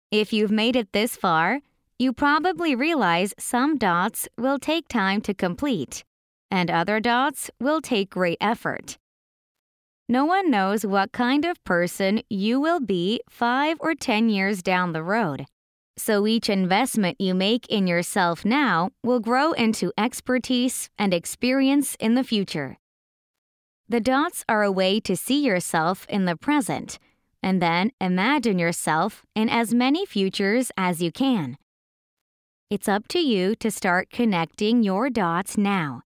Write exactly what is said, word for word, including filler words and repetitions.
If you've made it this far, you probably realize some dots will take time to complete, and other dots will take great effort. No one knows what kind of person you will be five or ten years down the road, so each investment you make in yourself now will grow into expertise and experience in the future. The dots are a way to see yourself in the present, and then imagine yourself in as many futures as you can. It's up to you to start connecting your dots now.